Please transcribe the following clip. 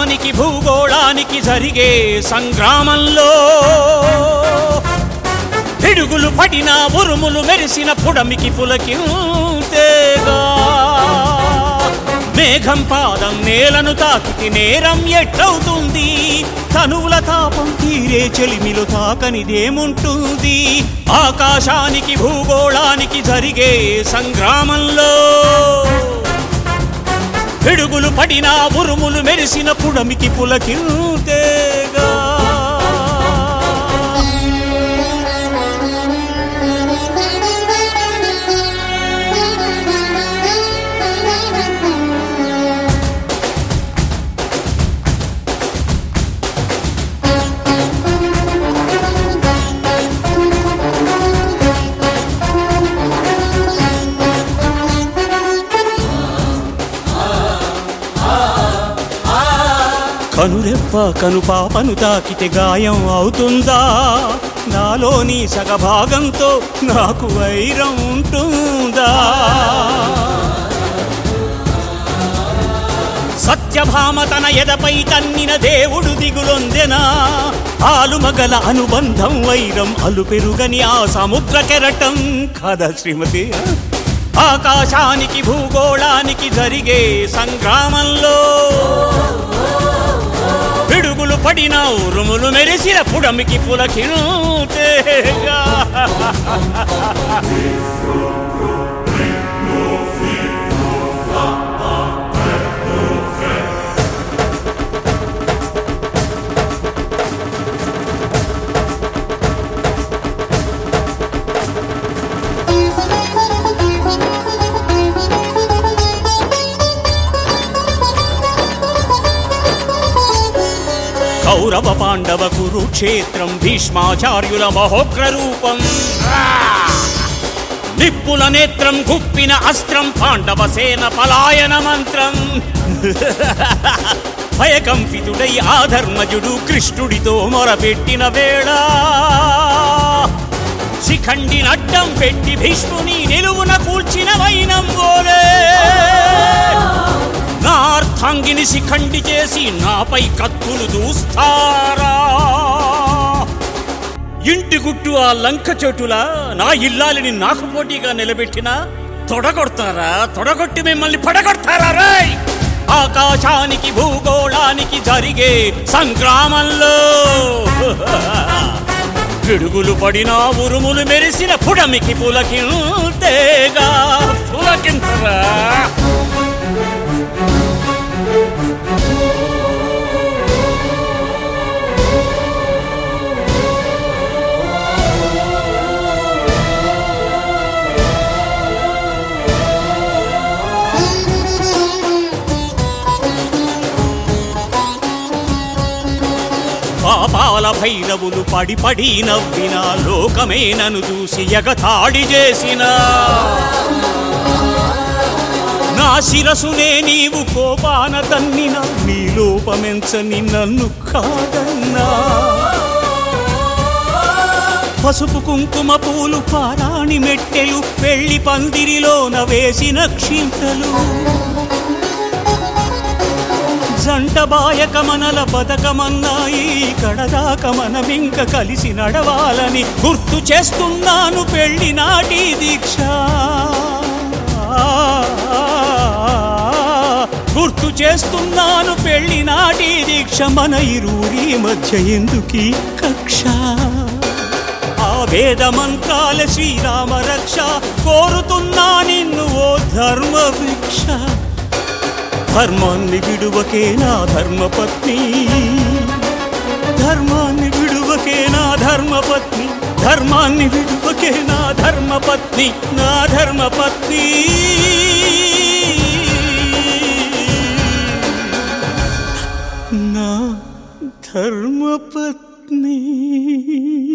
ఆకాశానికి భూగోళానికి జరిగే సంగ్రామంలో పిడుగులు పడిన ఉరుములు మెరిసిన పుడమికి పులకింతేగా మేఘం పాదం నేలను తాకితే నేరం ఎట్లవుతుంది తనువుల తాపం తీరే చెలిమిలు తాకనిదేముంటుంది ఆకాశానికి భూగోళానికి జరిగే సంగ్రామంలో పిడుగులు పడిన ఉరుములు మెరిసిన పుడమికి పులకింతేగా కనురెప్ప కనుపాపను తాకితే గాయం అవుతుందా నాలోని సగభాగంతో నాకు వైరం ఉంటుందా సత్యభామ తన ఎదపై తన్నిన దేవుడు దిగులొందెనా ఆలుమగల అనుబంధం వైరం అలుపెరుగని ఆ సముద్ర కెరటం కదా శ్రీమతి ఆకాశానికి భూగోళానికి జరిగే సంగ్రామంలో పిడుగులు పడిన ఉరుములు మెరిసిన పుడమికి పులకింతేగా కౌరవ పాండవ కురుక్షేత్రం భీష్మాచార్యుల మహోగ్ర రూపం నిప్పుల నేత్రం గుప్పిన అస్త్రం పాండవ సేన పలాయన మంత్రం భయకంపితుడై ఆధర్మజుడు కృష్ణుడితో మొరపెట్టిన వేళ శిఖండి నడ్డం పెట్టి భీష్ముని నిలువున కూల్చిన వైనం గోలే నా అర్థాంగిని శిఖండి చేసి నాపై కత్తులు దూస్తారా ఇంటి గుట్టు ఆ లంక చోటులా నా ఇల్లాలిని నాకు పోటీగా నిలబెట్టిన తొడగొడతారా తొడగొట్టి మిమ్మల్ని పడగొడతారా రాయ్ ఆకాశానికి భూగోళానికి జరిగే సంగ్రామంలో పిడుగులు పడిన ఉరుములు మెరిసిన పుడమికి పులకింతేగా పులకింతరా పాపాల భైరవులు పడి పడి నవ్విన లోకమే నన్ను చూసి ఎగతాళి చేసిన నా శిరసునే నీవు కోపాన తన్నిన నీ లోపమెంచని నన్ను కాదన్నా పసుపు కుంకుమ పూలు పారాణి మెట్టెలు పెళ్లి పందిరిలోన వేసిన క్షింతలు జంట బాయక మనల బతకమన్నాయి కడదాక మనమింక కలిసి నడవాలని గుర్తు చేస్తున్నాను పెళ్లి నాటి దీక్ష గుర్తు చేస్తున్నాను పెళ్లి నాటి దీక్ష మన ఇరువురి మధ్య ఎందుకీ కక్ష ఆ వేద మంత్రాల శ్రీరామ రక్ష కోరుతున్నా నిన్ను ఓ ధర్మ భిక్ష ధర్మాన్ని విడువకే నా ధర్మపత్ని ధర్మాన్ని విడువకే నా ధర్మపత్ని ధర్మాన్ని విడువకే నా ధర్మపత్ని నా ధర్మపత్ని నా ధర్మపత్ని